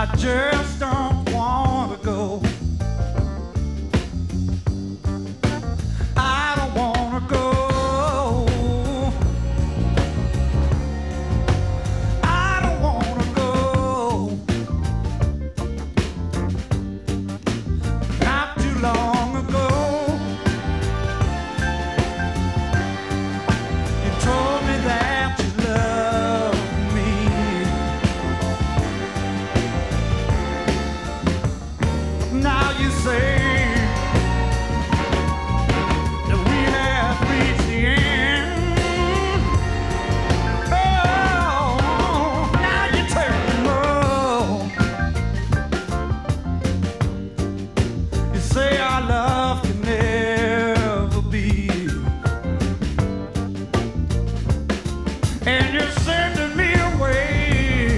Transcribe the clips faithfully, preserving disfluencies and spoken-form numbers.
I just don't want to go. I don't want to go. I don't want to go. Not too long ago, you told me that you loved me. Now you say that we have reached the end. Oh, now you tell me no. You say our love can never be, and you're sending me away.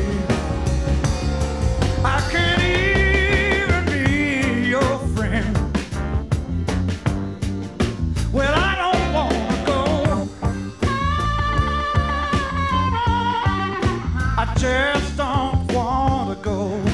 I can't even be your friend. Well, I don't want to go. I just don't want to go.